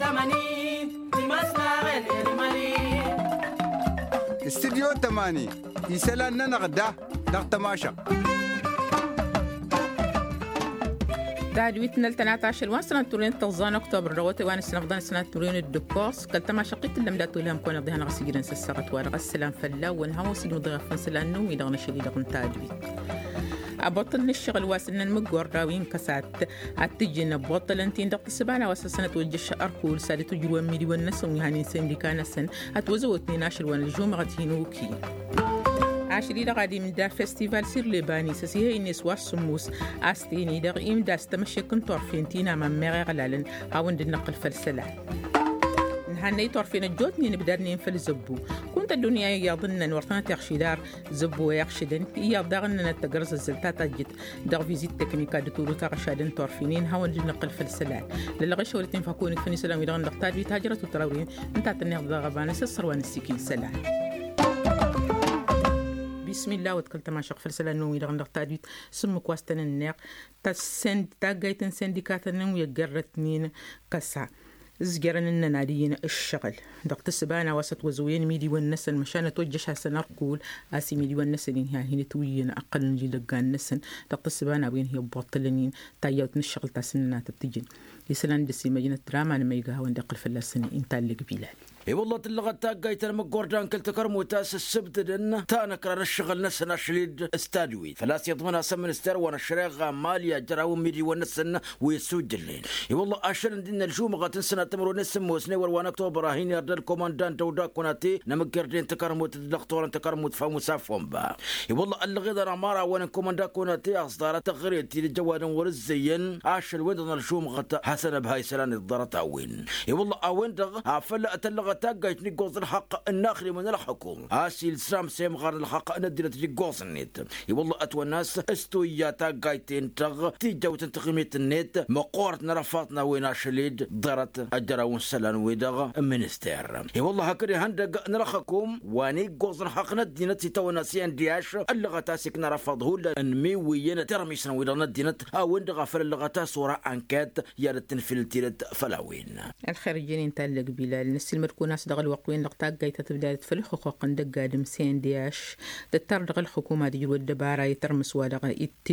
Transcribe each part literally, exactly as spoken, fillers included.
استديو تماني يسألنا نغدا نغتماشق دعوتنا الثلاثة عشر وسنة تورين تلزان أكتوبر رواتي وأنا سنغدان سنة تورين الدكوس قلت ما شقيت لم لا تولهم كون ضيها نغسجين سسرت ورغسلان فلا ونها وسجن ضيفن سلانو يدغن شديد غن تاجوي أبطل الشغل واسنا المقور راوين كسات أتجينا بطل أنتين دقت سبعة واسسنا توجش أركول سادة تجروا ميدي والنسون يعني سن كان سن أتوزوتني ناشر ونجوم غتينوكي عشري لغادي من دا فستيفال سير لباني سسيه إنس واسموس أستيني دا إم دا استمشي كنتور فينتينا من مغي غلالن هاون دي نقل فالسلع نهاني طرفين الجوتني نبدأني في الزبو كنت الدنيا يظن ورطنا تخشدار زبو يخشدن يضغن نتجرز الزلتات جت دغ فيزيت تكنيكا دكتور تغشادن طرفينين هاون دي نقل فالسلع للغش ولتين فكونك فني سلام يدغن دقتاد بيتاجرة وتراورين انت تنيغ ضغبان سسر وانسيكين سلع بسم الله وتكلت ما شق فلسلة نومي لغن دقتاديت سمك واستن الناق تسند تاقايتن سندكات النوم يقرتنين كسا زجرن الناديين الشغل دقت السبانة وسط وزوين ميدي والنسن مشان توجش هسن أقول آسي ميدي والنسن هي هنا تويين أقل نجي لقان نسن دقت السبانة وين هي بطلنين تايوتن الشغل تاسننا تبتجين يسلان دسي مجنة دراما لما يقاها وندقل فلسن انتا اللي قبيلال اي والله تلغى تاقايت المقوردان كل تكرمو تاس السبت دن تانكر الشغل نسنا شليد استادوي فلاس يضمنها سمن استر وانا الشريغة ماليا جراو ميدي ونسن ويسوجلين اي والله اشرن دين الجوم تنسنا تمرو نسم وسني وروانا اكتوبر هين يرد الكوماندان تودا كوناتي نمقردين تكرمو تدلقتورن تكرمو تفهمو سافهم با اي والله الغيض رمارا وانا كوماندان كوناتي اصدار تغريد تيلي جوادن ورزيين عاشر وين الجوم غتا حسن بهاي سلان الضرط اوين اي والله اوين دغ عفل اتلغ تاقايت نيقوز الحق الناخري من الحكومة آسي السلام سيم غار الحق ندينا تجيقوز النت يوالله أتوى الناس استويا تاقايتين تغ تيجا وتنتقميت النت مقورتنا رفاتنا وينا شليد ضرت أجراون سلان ويدغ منستير يوالله هكري هندق نرخكم وانيقوز الحق ندينا تيتوى ناسيان دياش اللغتاسك نرفضه لأنمي وينا ترميسنا ويدا ندينا أو اندغ فاللغتا صورة أنكات يارتن في التيرت فلاوين الخارجين تالق بلال نسي المركونة ناس دغل وقوين لقطاق جاية تبدأ في الحقوق عند قادم سين دياش تتردغ الحكومة دي جود دبارة يترمس ودغ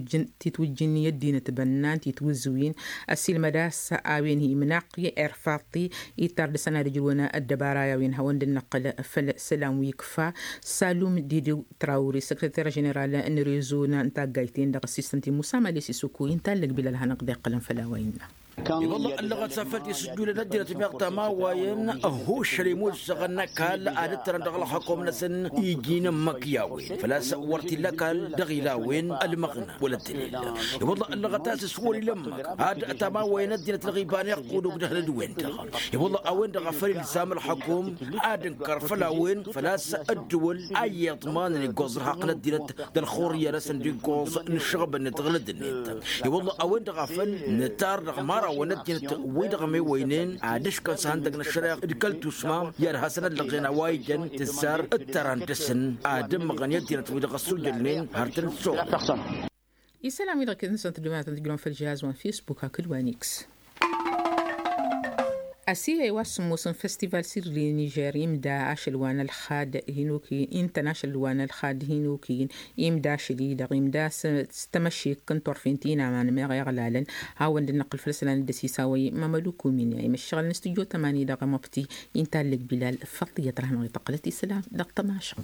تتوجني يدين تبنان تتوزوين السيل مداس آوين هي مناقية إرفاطي يترد سنة رجلونا الدبارة يوين هوند النقل في السلام ويكفا سالوم ديدو تراوري سكرتير جنرال نريزونا انتا جايتين دغ السيستمتي مسامة ليسي سكوين تالق بلا لها نقضي قلم فلاوين والله اللغة سافرت يسجلوا لنا تبيع ما وين هو شريمو الزغنا كال عادة ترى دغل حكومة نسن يجينا مكياوين فلا سورت لك دغيلاوين المغنى ولا الدليل والله اللغة تاسس ولي لما عادة تما وين الدين الغيبان يقودوا بدهل الوين دغل والله أوين دغفر لسام الحكوم عاد كرفلاوين فلا الدول أي ضمان الجوز حقنا الدين الخورية رسن دي جوز نشغب نتغلد النت والله أوين دغفل نتار دغمار وندين ويدغمي وينين عادش كان ساندقنا الشريق دكالتو سما يار حسنا لغينا وايجن تزار الترانتسن آدم مغنية دينا ويدغ السجلين هارتن سوق يسلام يدغ كذن سنت دمات تقولون في الجهاز وان فيسبوك هاكل وانيكس أسيا يواسموسن فستيفال سيرلي نيجيري يمدا عش الوان الخاد هينوكي انتناشل الوان الخاد هينوكي يمدا شديد يمدا استمشي كنتور فينتينا مان ما غيغلالن هاون النقل فلسلان دسيساوي ما ملوكو من يعني الشغل نستجو تماني دغ مفتي ينتالك بلال فطية رحمة يتقلتي سلام دغ ماشق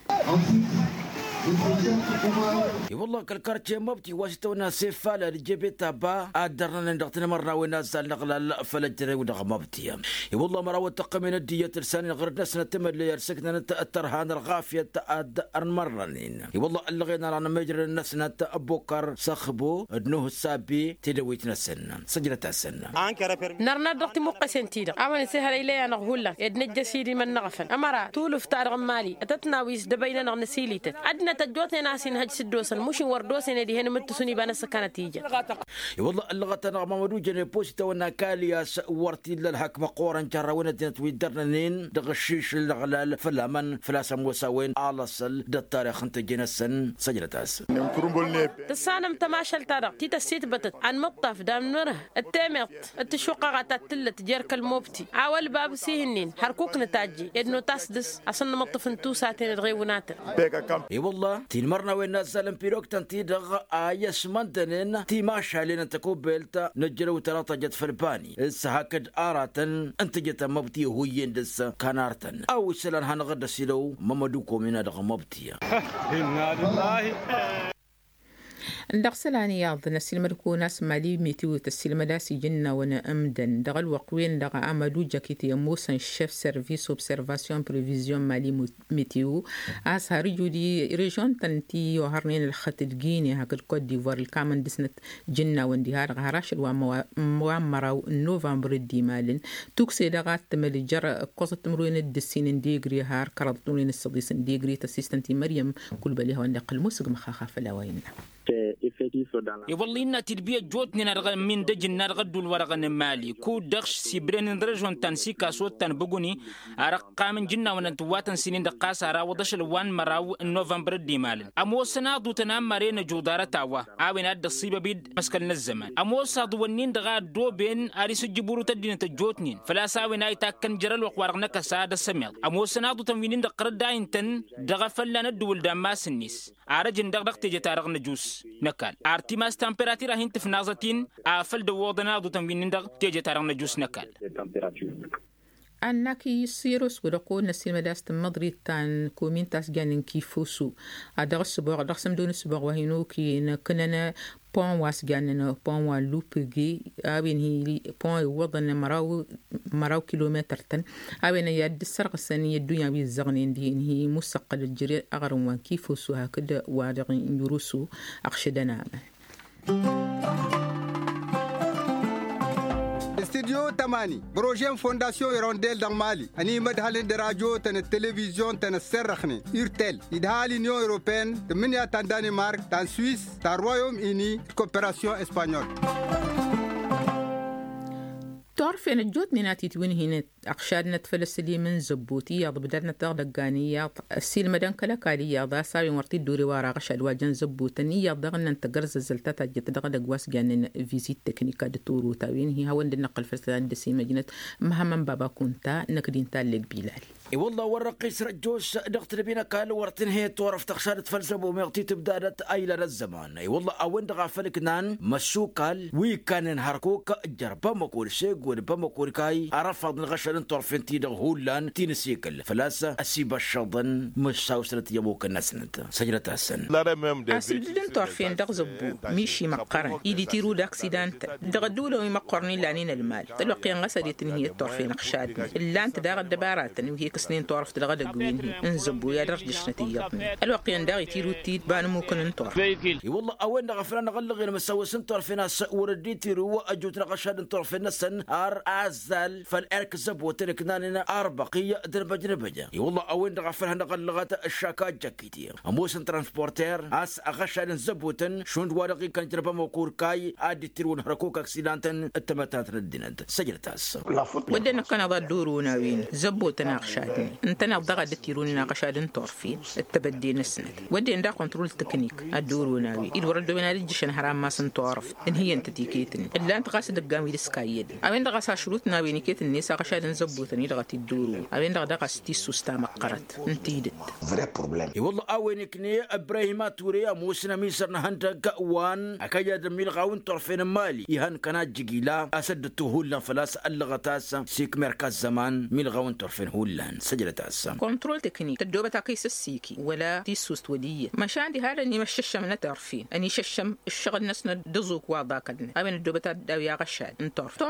والله كالكارتي مبتي واشتونا سيفالا الجبيتا با ادرنا ندقتنا مره وناس نغلا فلجري ودغ مبتي والله مره تقمن الديه ترساني غير ناسنا تمر لي سكننا الترهان الغافيه تاد مرنين والله لغينا رانا مجرى الناس ابوكر صخبو ابنه السابي تدويتنا سن سجلت السن نرنا دقتي مقسنتي اما سهل الي انا غولا ادن جسيدي من نغفن امرا طول فتار غمالي اتتناويس دبينا نغنسيليت ادنا أنا تجوتني ناس إن هج سدوسن مش وردوسن دي هنا متسوني بنا سكانة تيجي والله اللغة أنا ما مدو جن بوستا ونا كالياس ورتي للحكمة قورن جراونا دينت ويدرنين دغشيش الغلال فلامن فلاسم وساوين علصل ده التاريخ انت جنسن سجلتاس تسانم تماشل ترى تيتا سيت بتت عن مطف دام نره التامط التشوقة تتلت جرك الموبتي عاول باب سيهنين حركوك نتاجي إنه تاسدس أصلا مطف انتو ساتين الغيونات اي والله تين مرنا وين ناس سالم بيروك تنتي دغ آيس منتنين تي ماشا لين تكو بيلتا نجلو تلاطة جت فلباني السهاكد آراتن انت جت مبتي هوين دس كانارتن أو سلان هنغد سيلو ممدوكو من دغ مبتي دغسلاني ياض نسيل مركو ناس مالي ميتيو تسيل مداسي جنة وانا امدن دغل وقوين دغ عملو جاكيتي موسن شيف سيرفيس اوبسيرفاسيون بريفيزيون مالي ميتيو اس هارجو دي ريجون تنتي وهرنين الخط الجيني هاك الكوت ديفوار الكامن دسنت جنة واندي هارغ هراش الوامراو نوفمبر دي مالن توكسي دغات تملي جرى قصة تمروين الدسين ديجري هار كرضتونين الصديس ديجري تسيستنتي مريم كل بالي هو نقل موسق مخاخا فلاوين يولينا تربية جوتنا نرغى من دجن نرغى دول ورغى مالي كو دغش سيبرين درجون تنسي كاسوت تنبغوني أرقى من جنة ونتواتن سنين دقاس أرى وضش الوان مراو نوفمبر دي مالن أمو سنادو تنام مارين جودارة تاوا آوين أدى الصيبة بيد مسكن الزمان أمو سادو ونين دغا دو بين أريس الجبورو تدين تجوتنين فلا ساوين آي تاكن جرال وقوارغنا كسادة السميض أمو سنادو تنوينين دقرد داين تن دغا فلان الدول داماس النيس أرجن دغ دغ تيجي تارغنا جوس نكال ارتماس تمبراتيرا هنت في نازتين افل دوودنا دو تنوين دغ تيجي تارغنا جوس نكال أنك يصيرس ورقون نسيل مداست المضري تان كومين تاس جانن كيفوسو أدغ السبوع أدغ سمدون السبوع وهينو كي نكننا بون واس جانن بون وان لوبجي أبين هي بون وضن مراو مراو كيلومتر تن أبين يد السرق السنية الدنيا بيزغنين دي إن هي مسقل الجري أغرم وان كيفوسو هكذا وادغ يروسو أخشدنا استديو تماني بروجين فونداسيون يرونديل دان مالي اني مدهالين دراجو تن التلفزيون تن السرخني يرتل يدهالي نيو اوروبين تمنيا تان دانمارك تان سويس تان رويوم اني كوبراسيون اسبانيول تعرفين الجوت ناتي توين هنا أقشادنا تفلسلي من زبوتي بدرنا تغدقانية السيل مدن كلا كالية ضا ساوي مرتي دوري وارا غشاد واجن زبوتني يضغن أن تقرز الزلتات جت دغدق واس جانن فيزيت تكنيكا دتورو تاوين هي هون النقل فلسلان دسي مدينة مهمن بابا كونتا نكدين تالك بلال اي والله ورقيس رجوش دغت بينا قال ورتن هي تورف تخشارت فلسفه ومغتي تبدادت ايلا للزمان اي والله اوين دغا فلكنان مسو قال وي كان هركوك جربا مقول شيق وربا مقول كاي عرفض الغشل طرفين تي هولان تينسيكل فلاسه اسيب الشضن مش ساوسلت يبوك النسنت سجلت السن اسبدن طرفين دغ زبو ميشي مقرن ايدي تيرو داكسيدانت دغ دوله مقرني لانين المال تلقي غسدت هي الطرفين خشاد الا انت دغ الدبارات وهي سنين طرف تلغدا قوين انزبوا يا درجة نتيجتنا الوقيان داغي تيرو تيت بان ممكن نطرف اي والله اوين غفلنا غلغ مسوي سن طرف ناس وردي تيرو اجوت غشاد طرف الناس ار ازل فالارك زبو تركنا اربقيه درب جنبجه اي والله اوين غفلنا غلغت الشاكات جاكيتي اموسن ترانسبورتير اس غشاد زبوتن شوند ورقي كان جربا موكور كاي ادي تيرو هركوك اكسيدانتن التمتات ردينت سجلتاس ودنا كان ضدورونا وين زبوتنا غشاد انت نضغط تيرون ناقشادن طرفين التبدي نسند ودي ندا كنترول تكنيك الدور وناوي يدور الدوينا الجيش حرام ما سنتعرف ان هي انت تيكيتني الا انت قاصد القامي دسكايد اوين دغا شروط ناوي نيكيت الناس قشادن زبوتني دغت الدور اوين دغا دغا ستي سوستا مقرت انتيدت فري بروبليم اي والله اوين كني ابراهيم توري موسنا ميسرنا هنت قوان اكايا دميل غاون طرفين مالي يهان كانت جيلا اسدته هولا فلاس اللغتاس سيك مركز زمان ميل غاون طرفين هولان سجلت السام كنترول تكنيك الدوبة تاكيس السيكي ولا تيسوس ودية مش عندي هذا اني مش الشم نتعرفين اني ششم الشغل نسنا دزوك واضاكدنا ابن الدوبة تداوي غشاد انتعرف تعرف دا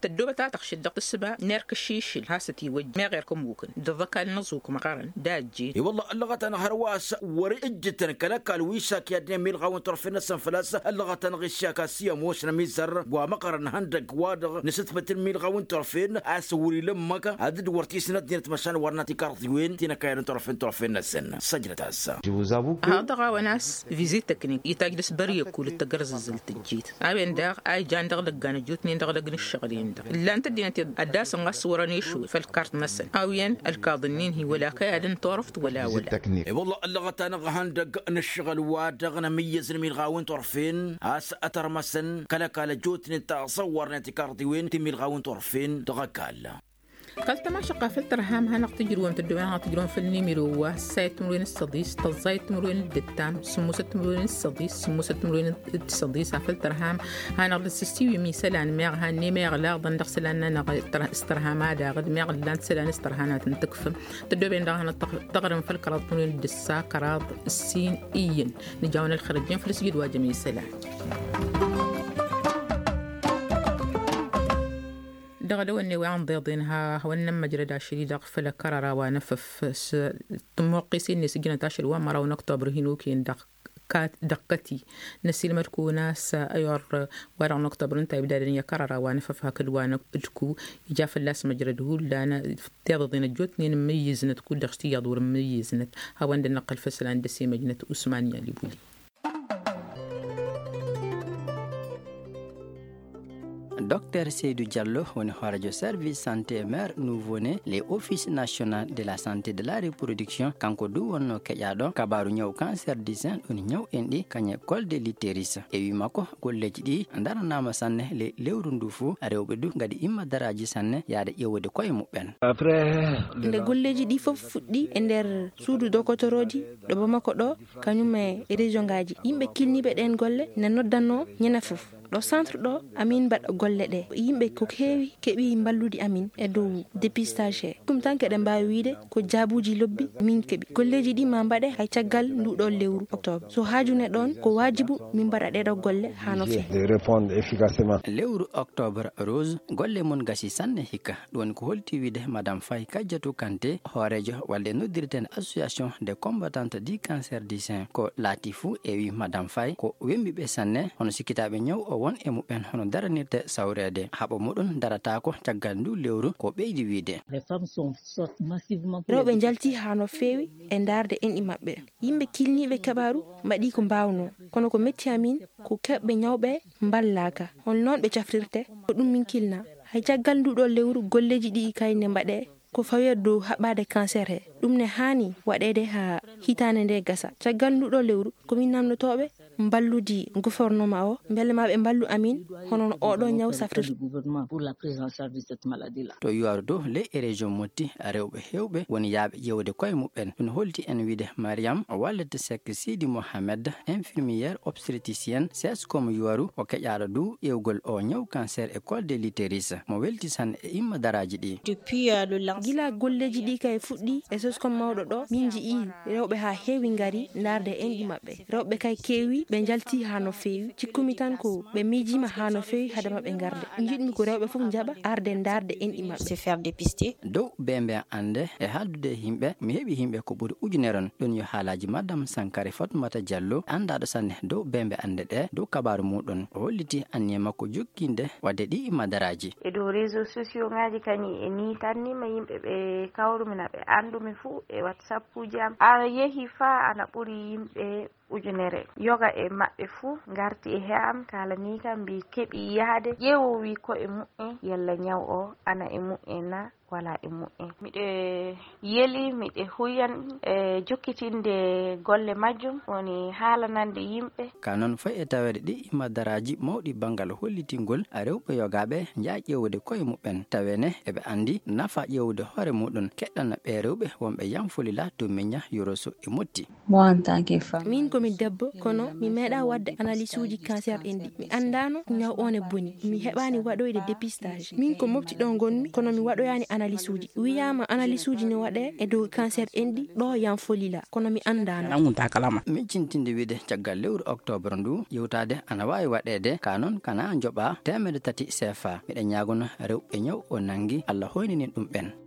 تدوبة تخشد دق السبع نيرك الشيشل هاستي وج ما غيركم ممكن دفك النزوكم قرن داجي اي والله اللغة انا هرواس ورجتن كلك الويساك يا دنيا ميل غاون طرفنا سنفلاسة اللغة انا غشاك سيا موسنا ميزر ومقرن هندق وادغ نستبت الميل غاون طرفين اسوري لمك هاد ورتي سنه ديرت مشان ورناتي كارت وين تينا كاين طرفين طرفين السنه سجلت هسه هذا غاوناس فيزيت تكنيك يتاجلس بري كل التجرز زلت الجيت ابين داغ اي جان دغ دغنا جوتني دغ دغ الشغلين دغ لا انت دي انت اداس نصورني شو في الكارت مثلا اوين الكاظنين هي ولا كادن طرفت ولا ولا اي والله اللغه انا هندق نشغل وادغ نميز الميل غاون طرفين اس اترمسن كلا كلا جوتني تصورني كارت وين تميل غاون طرفين دغ كالا قلت ما شقا في الترهام هنا تجرون تدوين ها تجرون في النيميرو وسايت مروين الصديس تزايت مروين الدتام سموسة مروين الصديس سموسة مروين الصديس في الترهام هنا غد سستيوي ميسلان ميغ هاني ميغ لا ضن دخسلان انا استرهام هذا غد ميغ لان سلان استرهانات تكفم تدوين دا هنا تغرم في الكراد مروين الدسا كراد السين ايين نجاون الخرجين في السجود واجمي سلان دغلو اني وعن ضيضينها هو انما جردا شديد اغفل كرر ونفف تموقسين نسجنا تاشر ومرا ونكتب هنوكين دق دقتي نسيل مركونا سايور ورا نكتب انت بدل ان يكرر ونفف هكل وانكو يجاف اللاس مجرده لانا تضضين الجوتني نميزنت كل دختي يدور مميزنت هو عند النقل فسل عند سي مجنه عثمانيه لبولي Docteur Seydou Diallo, on du service santé mère nouveau-né, les offices nationaux de la santé de la reproduction, kankodu on kayado, kabaru nyaw cancer du sein, on nyaw endi, kanye col de l'utérus. Et oui mako, collège di, andara nama sanne, le leurundufu, areobedu, gadi imma daraji sanne, yade yewe de koy muben. Après, le golleji di fof fuddi e nder suudu dokotoroji do bamako do kanyum e région ngaji yimbe kilnibe den golle ne noddanno nyena fof do centre do amin bad golle de yimbe ko heewi kebi mballudi amin e dow dépistage kum tanke de mbawi wiide ko jaabuji lobbi min kebi golleji di ma mbade hay tiagal ndu do lewru octobre so haajune don ko wajibu min mbada de do golle hano fe de répondre efficacement lewru octobre rose golle mon gasi sanne hikka don ko holti wiide madame Faye Kadiatou Kanté horejo walde noddirten association des combattantes du cancer du sein ko latifu e wi madame Faye ko wembi be sanne hono sikitabe nyaw o won e muben hono daranirte sawrede habo mudun darata ko tiagal ndu lewru ko beydi wiide les femmes sont sortent massivement robe jalti hano fewi e darde en i mabbe yimbe kilnibe kabaru madi ko bawno kono ko metti amin ko kebbe nyawbe mballaka on non be cafrirte ko dum min kilna hay tiagal ndu do lewru golleji di kayne mbade ko fawirdo habade cancer he dum ne hani wadede ha hitane de gasa tiagal ndu do lewru ko min namnotobe mballudi gouvernement o mbele mabe mballu amin hono o do nyaw safrir gouvernement pour la prise en charge de cette maladie là to yuardo le région moti rewbe hewbe woni yaabe yewde koy muben dun holti en wiide Mariam walete Sek Sidi Mohamed infirmière obstétricienne c'est comme yuaru o kejara du yewgol o nyaw cancer école de l'utérus mo welti san e imma daraji di depuis le lance gila golleji di kay fuddi e sos comme mawdo do minji i rewbe ha hewi ngari narde en di mabbe rewbe kay kewi be jalti hano fewi cikkumi tan ko be mijima hano fewi hadama be garde jidmi ko rewbe fu jaba arde darde en imam se faire dépister do bembe ande e haldude himbe mi hebi himbe ko buri ujuneron don yo halaji madame Sankare Fatmata Diallo anda do sanne do bembe ande de do kabaru mudon holliti anne makko jokkinde wadde di madaraji e do réseaux sociaux ngaji kani e ni tanni ma yimbe be kawrumina be andumi fu e WhatsApp jam a yehi fa ana buri yimbe ujunere yoga e mabbe fu ngarti e heam kala ni kam bi kebi yaade yewowi ko e mu'e yalla nyaw o ana e mu'e na wala e mu'e mide yeli mide huyan e jokkitinde golle majjum woni haalanande yimbe kanon fa e tawede di madaraji mawdi bangal hollitingol a rewbe yogabe njaajewde koy mu'en tawene e be andi nafa yewde hore mudon keddana be rewbe wonbe yamfuli la to menya yoroso e motti mo en tant que femme min ko mi debbo kono mi meeda wadde analyse uji cancer endi mi andano nyaw one boni mi hebani wadoyde dépistage min ko mofti don gonmi kono mi wadoyani analyse uji wiyama analyse uji ne waɗe e dow cancer en ɗi ɗo yam folila kono mi andano min cintinde wiide caggal lewru octobre ndu yewtade ana wawi waɗede ka noon kana joɓa temedde tati C F A miɗen ñagono rewɓe ñaw o nangi Allah hoyninin ɗum ɓen